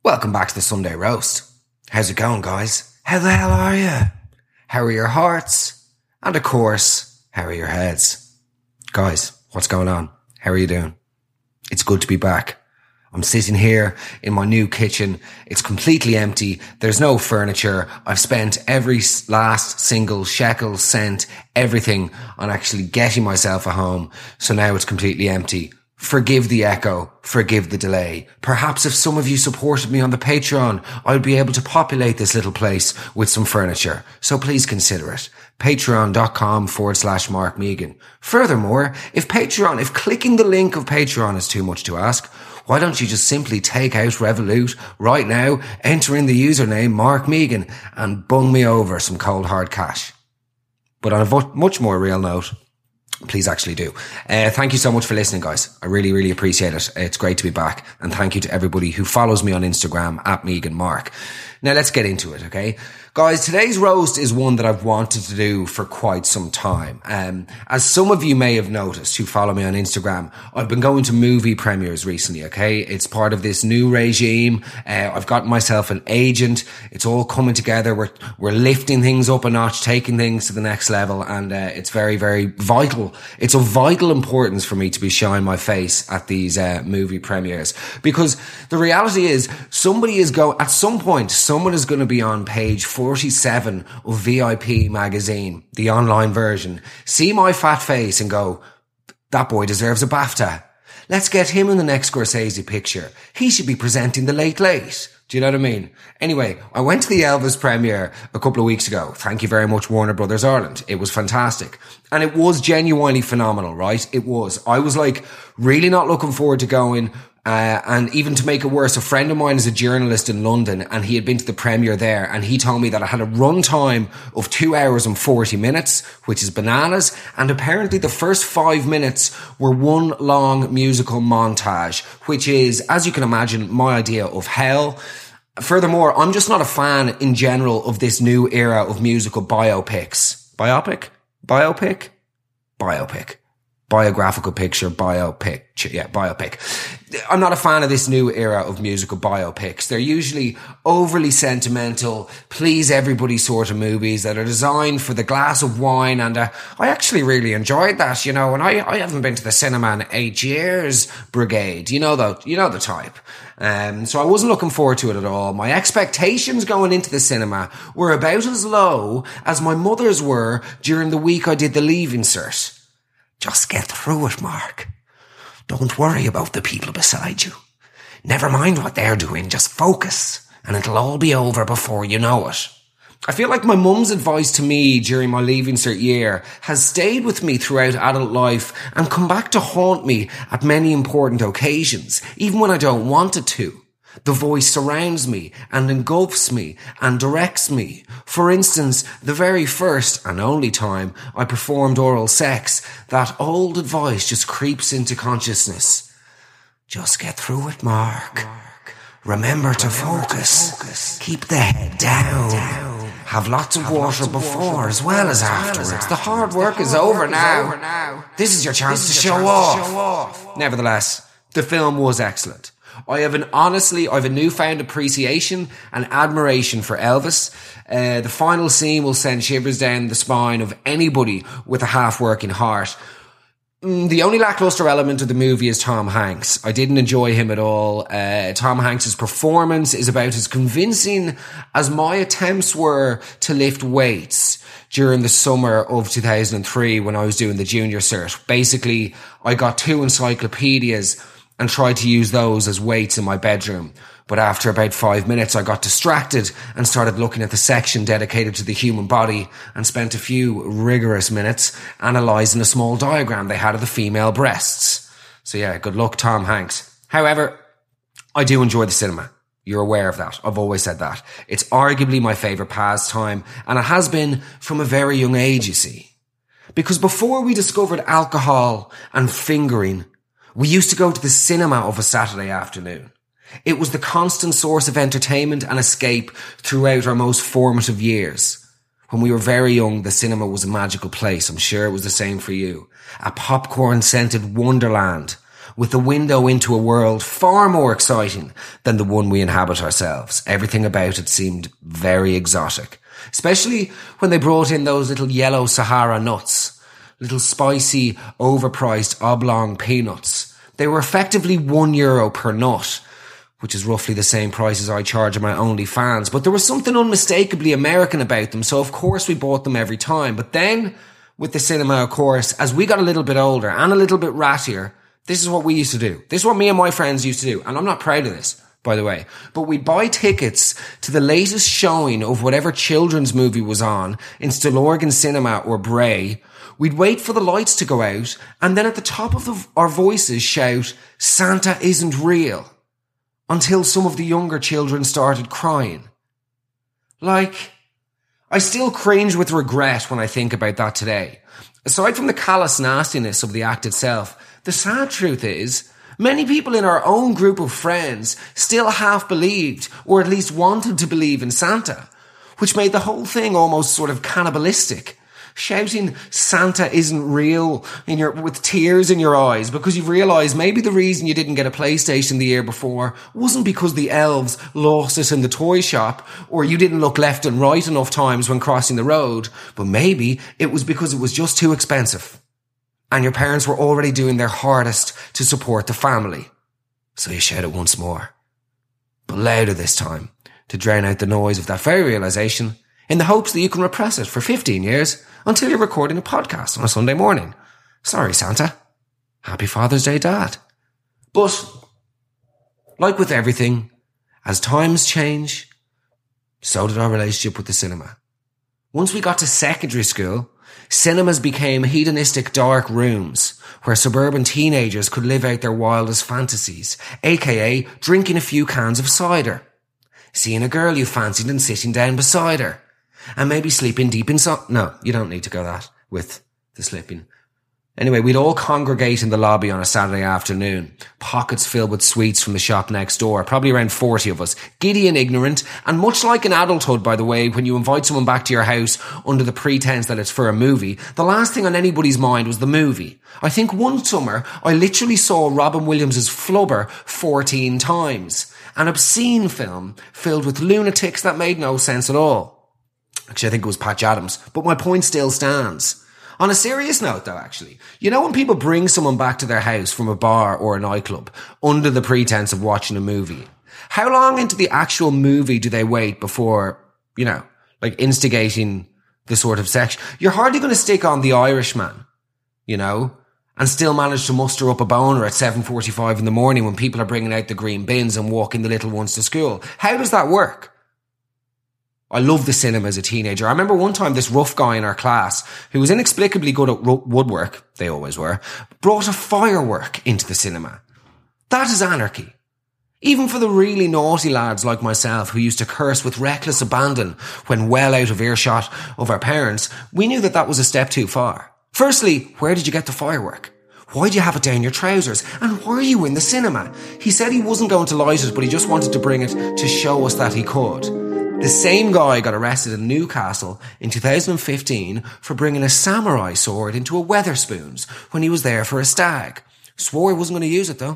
Welcome back to the Sunday Roast. How's it going, guys? How the hell are you? How are your hearts? And of course, how are your heads? Guys, what's going on? How are you doing? It's good to be back. I'm sitting here in my new kitchen. It's completely empty. There's no furniture. I've spent every last single shekel, cent, everything on actually getting myself a home. So now it's completely empty. Forgive the echo. Forgive the delay. Perhaps if some of you supported me on the Patreon, I would be able to populate this little place with some furniture. So please consider it. Patreon.com/Mark Megan. Furthermore, if clicking the link of Patreon is too much to ask, why don't you just simply take out Revolut right now, enter in the username Mark Megan and bung me over some cold hard cash. But on a much more real note, please actually do. Thank you so much for listening, guys. I really, really appreciate it. It's great to be back. And thank you to everybody who follows me on Instagram @MeganMark. Now let's get into it, okay? Guys, today's roast is one that I've wanted to do for quite some time. As some of you may have noticed who follow me on Instagram, I've been going to movie premieres recently, okay? It's part of this new regime. I've got myself an agent. It's all coming together. We're lifting things up a notch, taking things to the next level, and it's very, very vital. It's of vital importance for me to be showing my face at these movie premieres, because the reality is at some point, someone is going to be on page 47 of VIP magazine, the online version, see my fat face and go, that boy deserves a BAFTA. Let's get him in the next Scorsese picture. He should be presenting The Late Late. Do you know what I mean? Anyway, I went to the Elvis premiere a couple of weeks ago. Thank you very much, Warner Brothers Ireland. It was fantastic. And it was genuinely phenomenal, right? It was. I was really not looking forward to going. And even to make it worse, a friend of mine is a journalist in London and he had been to the premiere there and he told me that it had a run time of 2 hours and 40 minutes, which is bananas. And apparently the first 5 minutes were one long musical montage, which is, as you can imagine, my idea of hell. Furthermore, I'm just not a fan in general of this new era of musical biopics. Biopic? Biographical picture, biopic. Yeah, biopic. I'm not a fan of this new era of musical biopics. They're usually overly sentimental, please everybody sort of movies that are designed for the glass of wine. And I actually really enjoyed that, and I haven't been to the cinema in 8 years, brigade. You know the type. So I wasn't looking forward to it at all. My expectations going into the cinema were about as low as my mother's were during the week I did the Leaving Cert. Just get through it, Mark. Don't worry about the people beside you. Never mind what they're doing, just focus, and it'll all be over before you know it. I feel like my mum's advice to me during my Leaving Cert year has stayed with me throughout adult life and come back to haunt me at many important occasions, even when I don't want it to. The voice surrounds me and engulfs me and directs me. For instance, the very first and only time I performed oral sex, that old advice just creeps into consciousness. Just get through it, Mark. Remember to focus. Keep the head down. Have lots of water before as well as afterwards. The hard work is over now. This is your chance to show off. Nevertheless, the film was excellent. I have a newfound appreciation and admiration for Elvis. The final scene will send shivers down the spine of anybody with a half-working heart. The only lackluster element of the movie is Tom Hanks. I didn't enjoy him at all. Tom Hanks' performance is about as convincing as my attempts were to lift weights during the summer of 2003 when I was doing the junior cert. Basically, I got 2 encyclopedias and tried to use those as weights in my bedroom. But after about 5 minutes, I got distracted and started looking at the section dedicated to the human body and spent a few rigorous minutes analysing a small diagram they had of the female breasts. So yeah, good luck, Tom Hanks. However, I do enjoy the cinema. You're aware of that. I've always said that. It's arguably my favourite pastime, and it has been from a very young age, you see. Because before we discovered alcohol and fingering, we used to go to the cinema of a Saturday afternoon. It was the constant source of entertainment and escape throughout our most formative years. When we were very young, the cinema was a magical place. I'm sure it was the same for you. A popcorn-scented wonderland. with the window into a world far more exciting than the one we inhabit ourselves. Everything about it seemed very exotic, especially when they brought in those little yellow Sahara nuts, little spicy, overpriced oblong peanuts. They were effectively €1 per nut, which is roughly the same price as I charge on my OnlyFans. But there was something unmistakably American about them, so of course we bought them every time. But then, with the cinema, of course, as we got a little bit older and a little bit rattier, this is what we used to do. This is what me and my friends used to do. And I'm not proud of this, by the way. But we'd buy tickets to the latest showing of whatever children's movie was on in Stillorgan Cinema or Bray. We'd wait for the lights to go out and then at the top of our voices shout, "Santa isn't real," until some of the younger children started crying. Like, I still cringe with regret when I think about that today. Aside from the callous nastiness of the act itself, the sad truth is, many people in our own group of friends still half believed, or at least wanted to believe in Santa, which made the whole thing almost sort of cannibalistic. Shouting Santa isn't real with tears in your eyes because you've realised maybe the reason you didn't get a PlayStation the year before wasn't because the elves lost it in the toy shop or you didn't look left and right enough times when crossing the road, but maybe it was because it was just too expensive and your parents were already doing their hardest to support the family. So you shout it once more, but louder this time to drown out the noise of that very realisation, in the hopes that you can repress it for 15 years until you're recording a podcast on a Sunday morning. Sorry, Santa. Happy Father's Day, Dad. But, like with everything, as times change, so did our relationship with the cinema. Once we got to secondary school, cinemas became hedonistic dark rooms where suburban teenagers could live out their wildest fantasies, aka drinking a few cans of cider, seeing a girl you fancied and sitting down beside her, and maybe sleeping deep inside. No, you don't need to go that with the sleeping. Anyway, we'd all congregate in the lobby on a Saturday afternoon, pockets filled with sweets from the shop next door, probably around 40 of us, giddy and ignorant, and much like in adulthood, by the way, when you invite someone back to your house under the pretense that it's for a movie, the last thing on anybody's mind was the movie. I think one summer, I literally saw Robin Williams' Flubber 14 times, an obscene film filled with lunatics that made no sense at all. Actually, I think it was Patch Adams, but my point still stands. On a serious note, though, actually, you know when people bring someone back to their house from a bar or a nightclub under the pretense of watching a movie, how long into the actual movie do they wait before, instigating the sort of sex? You're hardly going to stick on The Irishman, and still manage to muster up a boner at 7:45 in the morning when people are bringing out the green bins and walking the little ones to school. How does that work? I loved the cinema as a teenager. I remember one time this rough guy in our class, who was inexplicably good at woodwork, they always were, brought a firework into the cinema. That is anarchy. Even for the really naughty lads like myself who used to curse with reckless abandon when well out of earshot of our parents, we knew that was a step too far. Firstly, where did you get the firework? Why'd you have it down your trousers? And were you in the cinema? He said he wasn't going to light it, but he just wanted to bring it to show us that he could. The same guy got arrested in Newcastle in 2015 for bringing a samurai sword into a Wetherspoons when he was there for a stag. Swore he wasn't going to use it though.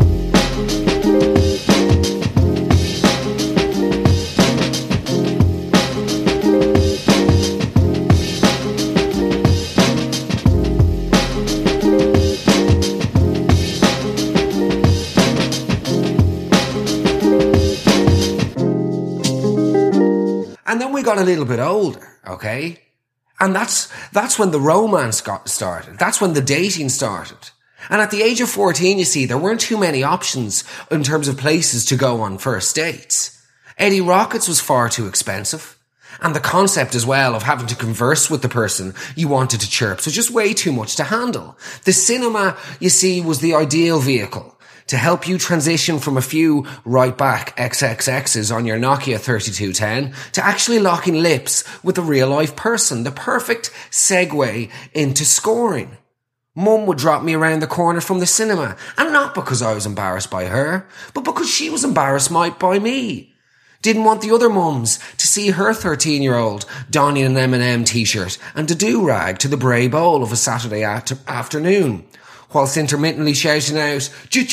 And then we got a little bit older, okay? And that's when the romance got started. That's when the dating started. And at the age of 14, you see, there weren't too many options in terms of places to go on first dates. Eddie Rockets was far too expensive. And the concept as well of having to converse with the person you wanted to chirp was just way too much to handle. The cinema, you see, was the ideal vehicle to help you transition from a few right back XXXs on your Nokia 3210 to actually locking lips with a real life person, the perfect segue into scoring. Mum would drop me around the corner from the cinema, and not because I was embarrassed by her, but because she was embarrassed by me. Didn't want the other mums to see her 13-year-old donning an M&M t-shirt and a do-rag to the Bray Bowl of a Saturday afternoon. whilst intermittently shouting out,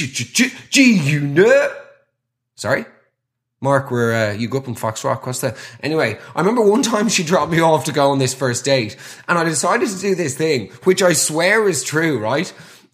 G-Unit. Sorry? Mark, you grew up in Foxrock, what's that? Anyway, I remember one time she dropped me off to go on this first date, and I decided to do this thing, which I swear is true, right?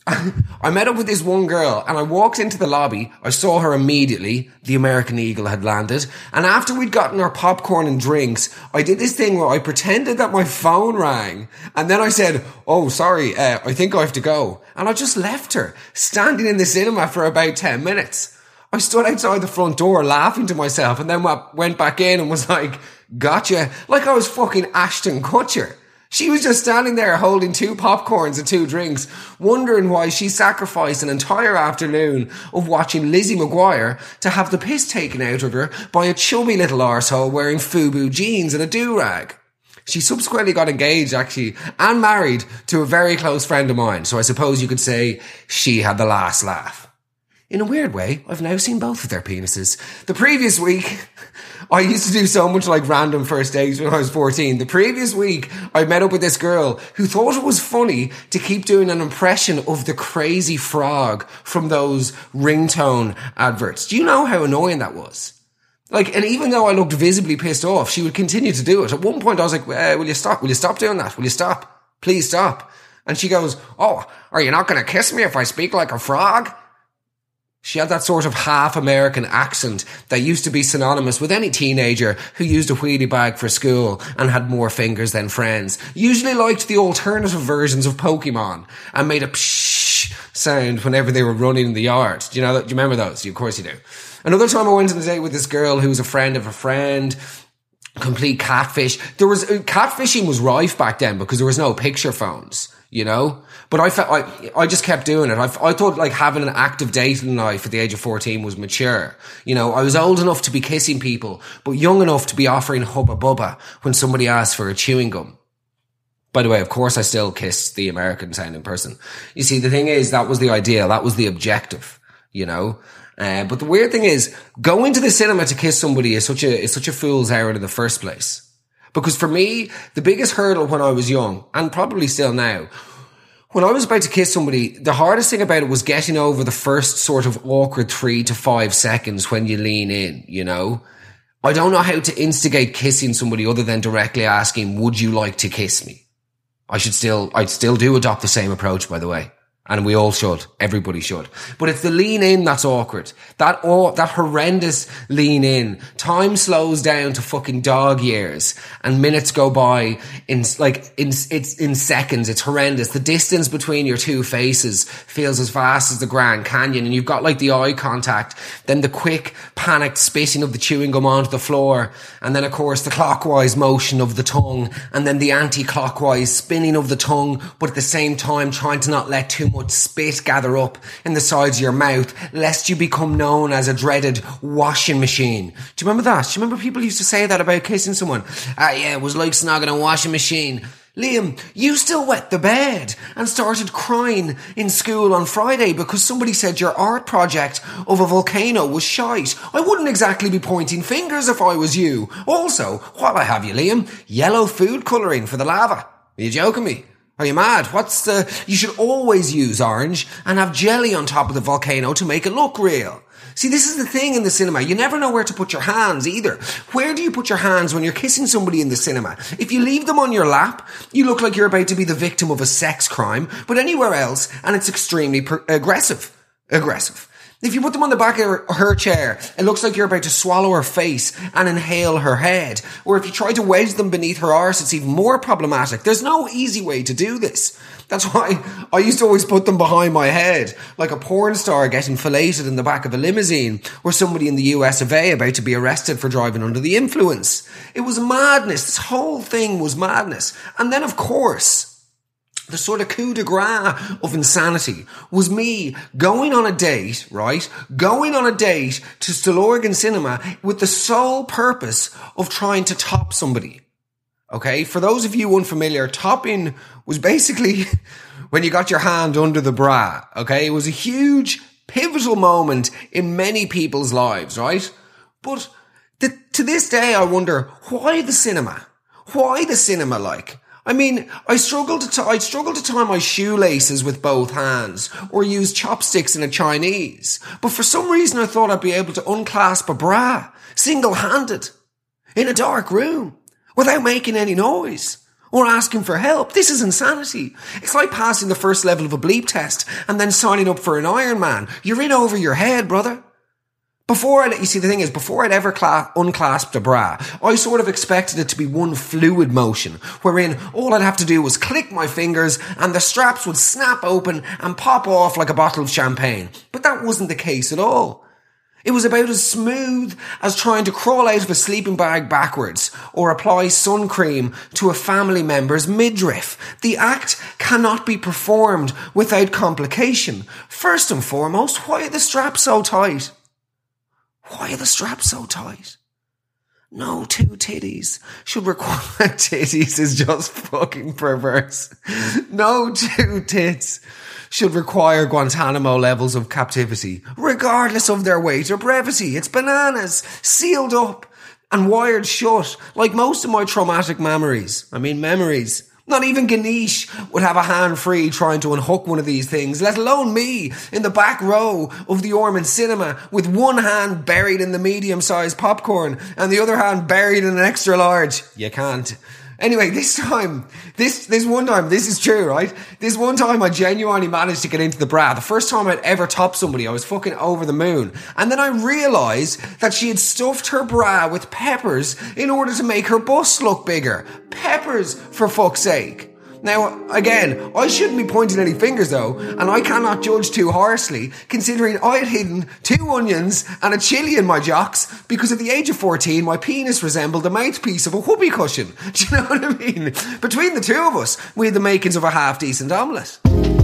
I met up with this one girl, and I walked into the lobby. I saw her immediately. The American Eagle had landed. And after we'd gotten our popcorn and drinks, I did this thing where I pretended that my phone rang. And then I said, oh, sorry, I think I have to go. And I just left her, standing in the cinema for about 10 minutes. I stood outside the front door laughing to myself and then went back in and was like, gotcha. Like I was fucking Ashton Kutcher. She was just standing there holding 2 popcorns and 2 drinks, wondering why she sacrificed an entire afternoon of watching Lizzie McGuire to have the piss taken out of her by a chubby little arsehole wearing FUBU jeans and a do-rag. She subsequently got engaged, actually, and married to a very close friend of mine, so I suppose you could say she had the last laugh. In a weird way, I've now seen both of their penises. The previous week, I used to do so much like random first dates when I was 14. The previous week, I met up with this girl who thought it was funny to keep doing an impression of the crazy frog from those ringtone adverts. Do you know how annoying that was? Like, and even though I looked visibly pissed off, she would continue to do it. At one point, I was like, will you stop? Will you stop doing that? Will you stop? Please stop. And she goes, oh, are you not going to kiss me if I speak like a frog? She had that sort of half-American accent that used to be synonymous with any teenager who used a wheelie bag for school and had more fingers than friends. Usually liked the alternative versions of Pokemon and made a pshh sound whenever they were running in the yard. Do you remember those? Of course you do. Another time I went on a date with this girl who was a friend of a friend. Complete catfish. Catfishing was rife back then because there was no picture phones, you know? But I just kept doing it. I thought like having an active dating life at the age of 14 was mature. You know, I was old enough to be kissing people, but young enough to be offering Hubba Bubba when somebody asked for a chewing gum. By the way, of course I still kissed the American sounding person. You see, the thing is, that was the ideal. That was the objective, you know? But the weird thing is, going to the cinema to kiss somebody is such a fool's errand in the first place. Because for me, the biggest hurdle when I was young, and probably still now, when I was about to kiss somebody, the hardest thing about it was getting over the first sort of awkward 3 to 5 seconds when you lean in, you know? I don't know how to instigate kissing somebody other than directly asking, would you like to kiss me? I'd still do adopt the same approach, by the way. And we all should. Everybody should. But it's the lean in that's awkward. That horrendous lean in. Time slows down to fucking dog years and minutes go by in seconds. It's horrendous. The distance between your two faces feels as vast as the Grand Canyon, and you've got like the eye contact, then the quick panicked spitting of the chewing gum onto the floor, and then of course the clockwise motion of the tongue, and then the anti-clockwise spinning of the tongue, but at the same time trying to not let too much spit gather up in the sides of your mouth, lest you become known as a dreaded washing machine. Do you remember that? Do you remember people used to say that about kissing someone? Yeah, it was like snogging a washing machine. Liam, you still wet the bed and started crying in school on Friday because somebody said your art project of a volcano was shite. I wouldn't exactly be pointing fingers if I was you. Also, while I have you, Liam, yellow food colouring for the lava. Are you joking me? Are you mad? You should always use orange and have jelly on top of the volcano to make it look real. See, this is the thing in the cinema. You never know where to put your hands either. Where do you put your hands when you're kissing somebody in the cinema? If you leave them on your lap, you look like you're about to be the victim of a sex crime, but anywhere else, and it's extremely aggressive. If you put them on the back of her chair, it looks like you're about to swallow her face and inhale her head. Or if you try to wedge them beneath her arse, it's even more problematic. There's no easy way to do this. That's why I used to always put them behind my head, like a porn star getting filleted in the back of a limousine, or somebody in the US of A about to be arrested for driving under the influence. It was madness. This whole thing was madness. And then, of course, the sort of coup de grace of insanity was me going on a date, right? Going on a date to Stillorgan Cinema with the sole purpose of trying to top somebody. Okay? For those of you unfamiliar, topping was basically when you got your hand under the bra. Okay? It was a huge, pivotal moment in many people's lives, right? But to this day, I wonder, why the cinema? Why the cinema, like? I mean, I'd struggle to tie my shoelaces with both hands or use chopsticks in a Chinese. But for some reason I thought I'd be able to unclasp a bra, single-handed, in a dark room, without making any noise or asking for help. This is insanity. It's like passing the first level of a bleep test and then signing up for an Ironman. You're in over your head, brother. Before I'd ever unclasped a bra, I sort of expected it to be one fluid motion, wherein all I'd have to do was click my fingers and the straps would snap open and pop off like a bottle of champagne. But that wasn't the case at all. It was about as smooth as trying to crawl out of a sleeping bag backwards or apply sun cream to a family member's midriff. The act cannot be performed without complication. First and foremost, why are the straps so tight? Why are the straps so tight? No two titties should require... Titties is just fucking perverse. No two tits should require Guantanamo levels of captivity, regardless of their weight or brevity. It's bananas, sealed up and wired shut, like most of my traumatic memories. Not even Ganesh would have a hand free trying to unhook one of these things, let alone me in the back row of the Ormond Cinema with one hand buried in the medium-sized popcorn and the other hand buried in an extra large. You can't. Anyway, this one time, this is true, right? This one time I genuinely managed to get into the bra. The first time I'd ever topped somebody, I was fucking over the moon. And then I realised that she had stuffed her bra with peppers in order to make her bust look bigger. Peppers, for fuck's sake. Now, again, I shouldn't be pointing any fingers though, and I cannot judge too harshly, considering I had hidden 2 onions and a chilli in my jocks, because at the age of 14, my penis resembled the mouthpiece of a whoopee cushion. Do you know what I mean? Between the two of us, we had the makings of a half-decent omelette.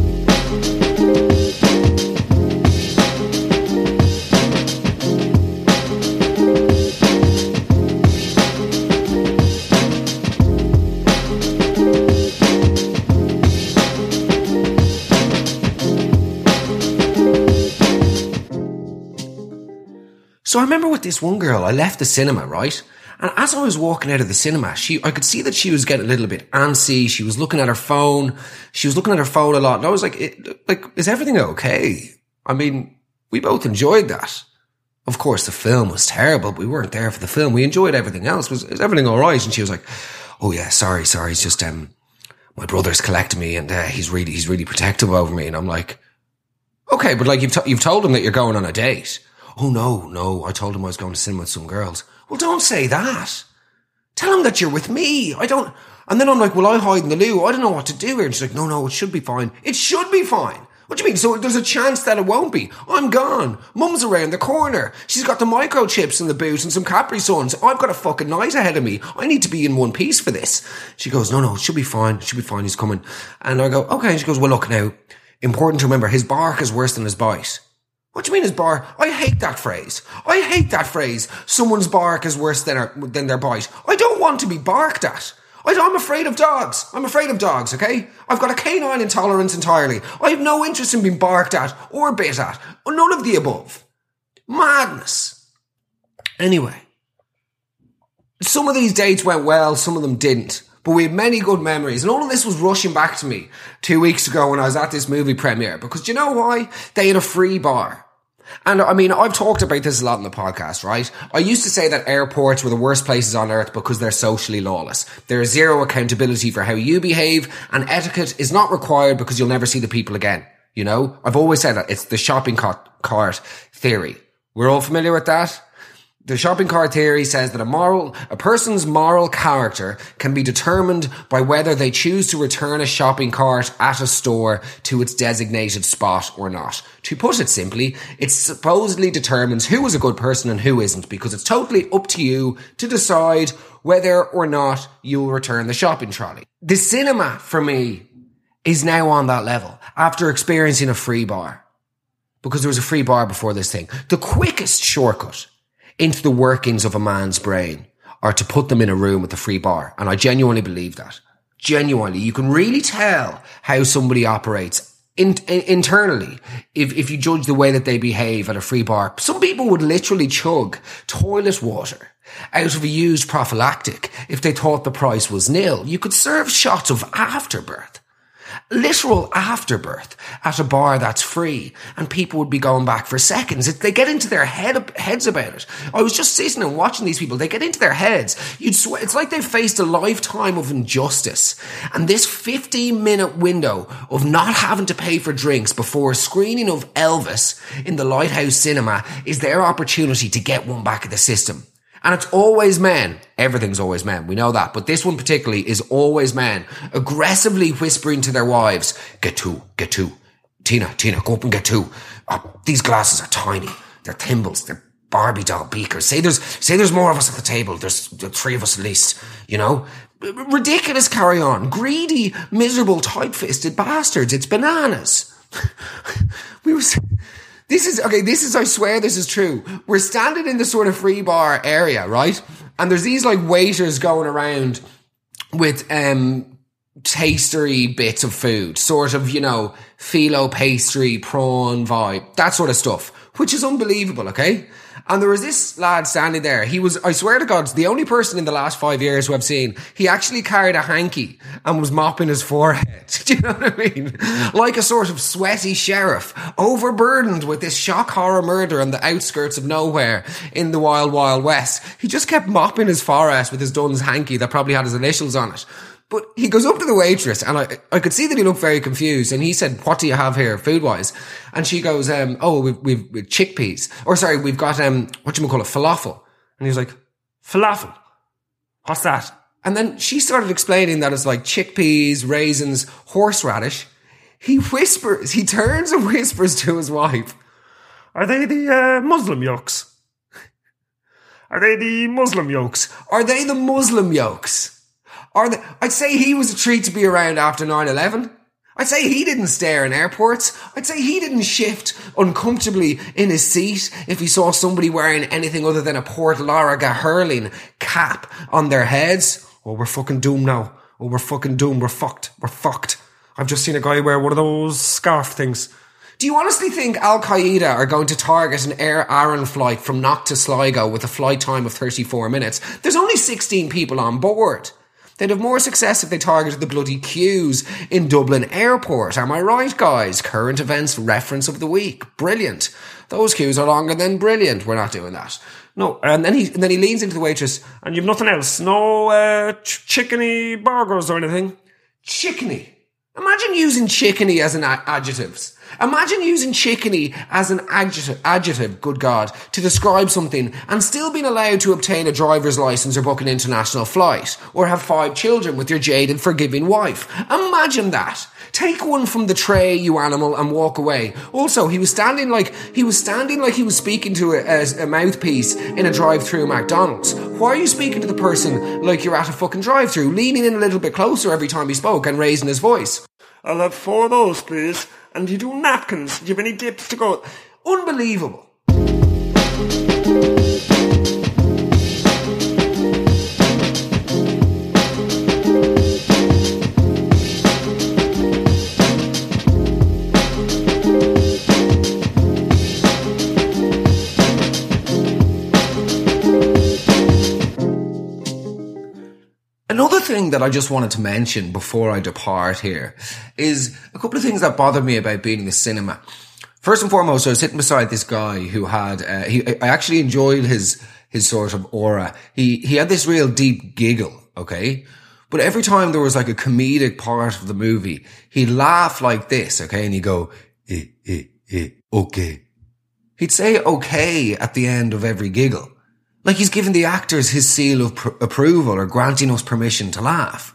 So I remember with this one girl, I left the cinema, right? And as I was walking out of the cinema, I could see that she was getting a little bit antsy. She was looking at her phone. She was looking at her phone a lot. And I was like, is everything okay? I mean, we both enjoyed that. Of course, the film was terrible, but we weren't there for the film. We enjoyed everything else. Is everything all right? And she was like, oh yeah, sorry. It's just, my brother's collecting me and, he's really protective over me. And I'm like, okay, but like you've told him that you're going on a date. Oh no, I told him I was going to cinema with some girls. Well, don't say that. Tell him that you're with me. And then I'm like, well, I hide in the loo. I don't know what to do here. And she's like, no, it should be fine. It should be fine. What do you mean? So there's a chance that it won't be. I'm gone. Mum's around the corner. She's got the microchips in the boot and some Capri Suns. I've got a fucking night ahead of me. I need to be in one piece for this. She goes, no, it should be fine. It should be fine. He's coming. And I go, okay. And she goes, well, look now, important to remember, his bark is worse than his bite. What do you mean his bark? I hate that phrase. Someone's bark is worse than their bite. I don't want to be barked at. I'm afraid of dogs. Okay? I've got a canine intolerance entirely. I have no interest in being barked at or bit at. None of the above. Madness. Anyway. Some of these dates went well, some of them didn't. But we had many good memories. And all of this was rushing back to me 2 weeks ago when I was at this movie premiere. Because do you know why? They had a free bar. And I mean, I've talked about this a lot in the podcast, right? I used to say that airports were the worst places on earth because they're socially lawless. There is zero accountability for how you behave, and etiquette is not required because you'll never see the people again. You know? I've always said that. It's the shopping cart theory. We're all familiar with that? The shopping cart theory says that a person's moral character can be determined by whether they choose to return a shopping cart at a store to its designated spot or not. To put it simply, it supposedly determines who is a good person and who isn't, because it's totally up to you to decide whether or not you'll return the shopping trolley. The cinema, for me, is now on that level after experiencing a free bar. Because there was a free bar before this thing. The quickest shortcut into the workings of a man's brain are to put them in a room with a free bar. And I genuinely believe that. Genuinely. You can really tell how somebody operates internally, if you judge the way that they behave at a free bar, some people would literally chug toilet water out of a used prophylactic if they thought the price was nil. You could serve shots of afterbirth. Literal afterbirth at a bar that's free, and people would be going back for seconds. They get into their heads about it. I was just sitting and watching these people. They get into their heads. You'd swear it's like they've faced a lifetime of injustice, and this 15-minute window of not having to pay for drinks before a screening of Elvis in the Lighthouse Cinema is their opportunity to get one back at the system. And it's always men. Everything's always men. We know that. But this one particularly is always men aggressively whispering to their wives, get two. Tina, go up and get two. Oh, these glasses are tiny. They're thimbles. They're Barbie doll beakers. Say there's more of us at the table. There's 3 of us at least, you know? Ridiculous carry on. Greedy, miserable, tight-fisted bastards. It's bananas. This is, I swear this is true. We're standing in the sort of free bar area, right? And there's these like waiters going around with, tastery bits of food, sort of, you know, phyllo pastry, prawn vibe, that sort of stuff, which is unbelievable, okay? And there was this lad standing there. He was, I swear to God, the only person in the last 5 years who I've seen, he actually carried a hanky and was mopping his forehead. Do you know what I mean? Like a sort of sweaty sheriff, overburdened with this shock horror murder on the outskirts of nowhere in the wild, wild west. He just kept mopping his forehead with his Dunn's hanky that probably had his initials on it. But he goes up to the waitress, and I could see that he looked very confused, and he said, what do you have here food-wise? And she goes, we've chickpeas. Or sorry, we've got, falafel. And he was like, falafel? What's that? And then she started explaining that it's like chickpeas, raisins, horseradish. He turns and whispers to his wife, are they the Muslim yolks? Are they the Muslim yolks? Are they the Muslim yolks? I'd say he was a treat to be around after 9/11. I'd say he didn't stare in airports. I'd say he didn't shift uncomfortably in his seat if he saw somebody wearing anything other than a Port Laraga hurling cap on their heads. Oh, we're fucking doomed now. Oh, we're fucking doomed. We're fucked. I've just seen a guy wear one of those scarf things. Do you honestly think Al-Qaeda are going to target an Air Aran flight from Knock to Sligo with a flight time of 34 minutes? There's only 16 people on board. They'd have more success if they targeted the bloody queues in Dublin Airport. Am I right, guys? Current events reference of the week. Brilliant. Those queues are longer than brilliant. We're not doing that. No, and then he leans into the waitress. And you've nothing else? No chickeny burgers or anything? Chickeny? Imagine using chickeny as an adjectives. Imagine using chickeny as an adjective, good God, to describe something and still being allowed to obtain a driver's license or book an international flight or have 5 children with your jaded, forgiving wife. Imagine that. Take one from the tray, you animal, and walk away. Also, he was standing like he was speaking to a mouthpiece in a drive-through McDonald's. Why are you speaking to the person like you're at a fucking drive-through, leaning in a little bit closer every time he spoke and raising his voice? I'll have 4 of those, please. And you do napkins. Do you have any dips to go? Unbelievable. Another thing that I just wanted to mention before I depart here is a couple of things that bothered me about being in the cinema. First and foremost, I was sitting beside this guy who had, I actually enjoyed his sort of aura. He had this real deep giggle, okay? But every time there was like a comedic part of the movie, he'd laugh like this, okay? And he'd go, okay. He'd say okay at the end of every giggle. Like he's giving the actors his seal of approval or granting us permission to laugh.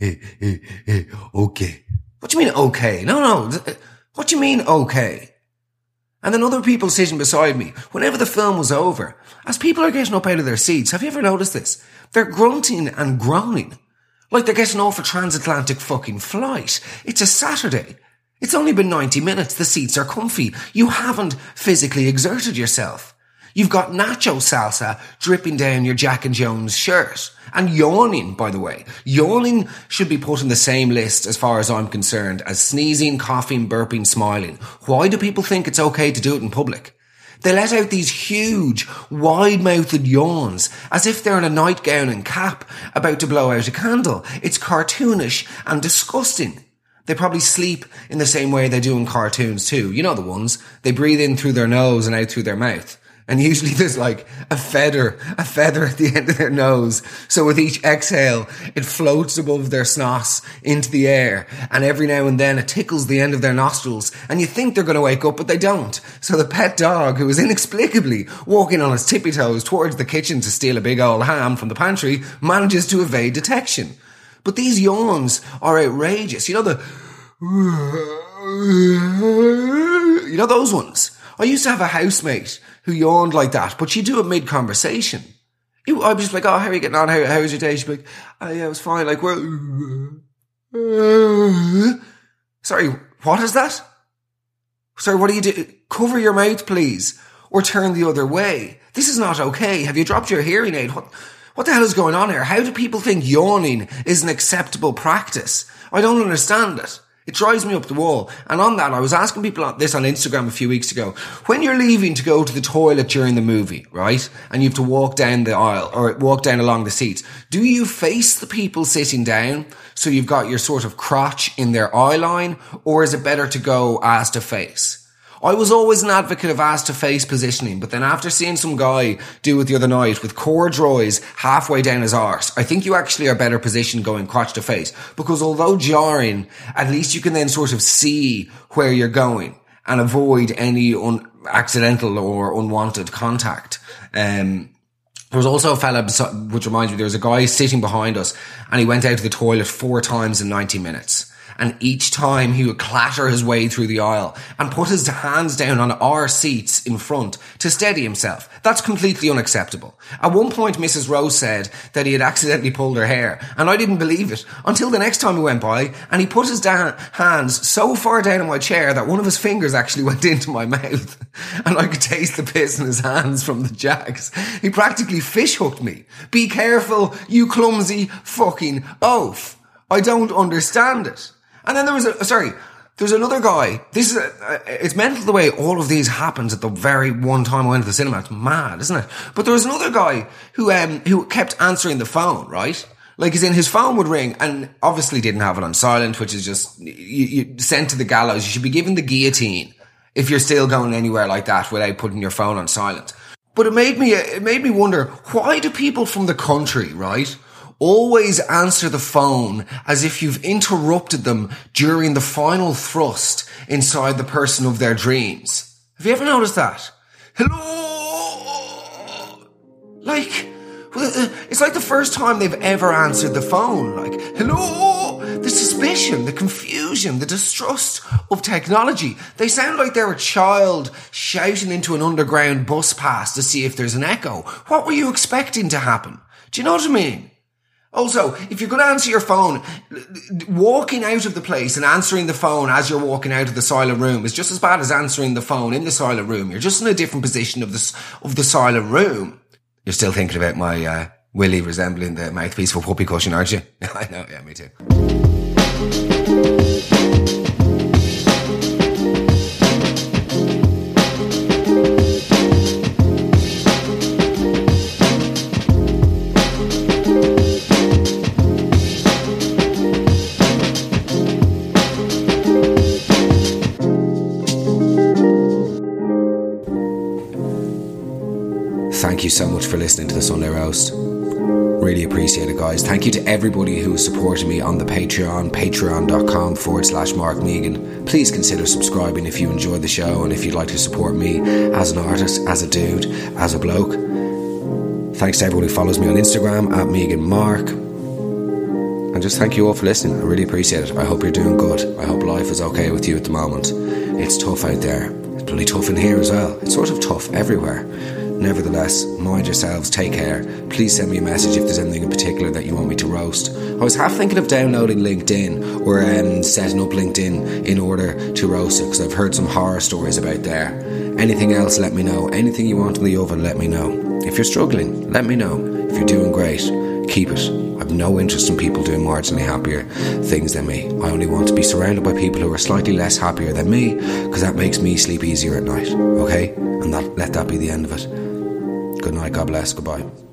Okay. What do you mean, okay? No. What do you mean, okay? And then other people sitting beside me, whenever the film was over, as people are getting up out of their seats, have you ever noticed this? They're grunting and groaning. Like they're getting off a transatlantic fucking flight. It's a Saturday. It's only been 90 minutes. The seats are comfy. You haven't physically exerted yourself. You've got nacho salsa dripping down your Jack and Jones shirt. And yawning, by the way. Yawning should be put in the same list, as far as I'm concerned, as sneezing, coughing, burping, smiling. Why do people think it's okay to do it in public? They let out these huge, wide-mouthed yawns, as if they're in a nightgown and cap, about to blow out a candle. It's cartoonish and disgusting. They probably sleep in the same way they do in cartoons too. You know the ones. They breathe in through their nose and out through their mouth. And usually there's like a feather at the end of their nose. So with each exhale, it floats above their snots into the air. And every now and then it tickles the end of their nostrils. And you think they're going to wake up, but they don't. So the pet dog, who is inexplicably walking on his tippy toes towards the kitchen to steal a big old ham from the pantry, manages to evade detection. But these yawns are outrageous. You know those ones? I used to have a housemate who yawned like that, but she'd do it mid-conversation. I was just like, oh, how are you getting on? How was your day? She'd be like, oh, yeah, it was fine. Like, well, sorry, what is that? Sorry, what do you do? Cover your mouth, please, or turn the other way. This is not okay. Have you dropped your hearing aid? What the hell is going on here? How do people think yawning is an acceptable practice? I don't understand it. It drives me up the wall. And on that, I was asking people this on Instagram a few weeks ago. When you're leaving to go to the toilet during the movie, right? And you have to walk down the aisle or walk down along the seats. Do you face the people sitting down so you've got your sort of crotch in their eye line? Or is it better to go ass to face? I was always an advocate of ass-to-face positioning, but then after seeing some guy do it the other night with corduroys halfway down his arse, I think you actually are better positioned going crotch-to-face, because although jarring, at least you can then sort of see where you're going and avoid any accidental or unwanted contact. There was also a fella, which reminds me, there was a guy sitting behind us, and he went out to the toilet 4 times in 90 minutes. And each time he would clatter his way through the aisle and put his hands down on our seats in front to steady himself. That's completely unacceptable. At one point, Mrs. Rose said that he had accidentally pulled her hair, and I didn't believe it until the next time he went by, and he put his hands so far down in my chair that one of his fingers actually went into my mouth, and I could taste the piss in his hands from the jags. He practically fish hooked me. Be careful, you clumsy fucking oaf. I don't understand it. And then there's another guy. It's mental the way all of these happens at the very one time I went to the cinema. It's mad, isn't it? But there was another guy who kept answering the phone, right? Like, as in, his phone would ring, and obviously didn't have it on silent, which is just, you sent to the gallows. You should be given the guillotine if you're still going anywhere like that without putting your phone on silent. But it made me wonder, why do people from the country, right, always answer the phone as if you've interrupted them during the final thrust inside the person of their dreams? Have you ever noticed that? Hello? Like, it's like the first time they've ever answered the phone. Like, hello? The suspicion, the confusion, the distrust of technology. They sound like they're a child shouting into an underground bus pass to see if there's an echo. What were you expecting to happen? Do you know what I mean? Also, if you're going to answer your phone, walking out of the place and answering the phone as you're walking out of the silent room is just as bad as answering the phone in the silent room. You're just in a different position of the silent room. You're still thinking about my Willie resembling the mouthpiece for whoopee cushion, aren't you? I know, yeah, me too. Thank you so much for listening to the Sunday Roast. Really appreciate it, guys. Thank you to everybody who is supporting me on the Patreon, patreon.com/Mark Megan. Please consider subscribing if you enjoy the show and if you'd like to support me as an artist, as a dude, as a bloke. Thanks to everyone who follows me on Instagram @MeganMark. And just thank you all for listening. I really appreciate it. I hope you're doing good. I hope life is okay with you at the moment. It's tough out there. It's bloody tough in here as well. It's sort of tough everywhere. Nevertheless, mind yourselves, take care. Please send me a message if there's anything in particular that you want me to roast. I was half thinking of downloading LinkedIn or setting up LinkedIn in order to roast it, because I've heard some horror stories about there. Anything else, let me know. Anything you want in the oven, let me know. If you're struggling, let me know. If you're doing great, keep it. I've no interest in people doing marginally happier things than me. I only want to be surrounded by people who are slightly less happier than me, because that makes me sleep easier at night, okay? And let that be the end of it. Good night, God bless, goodbye.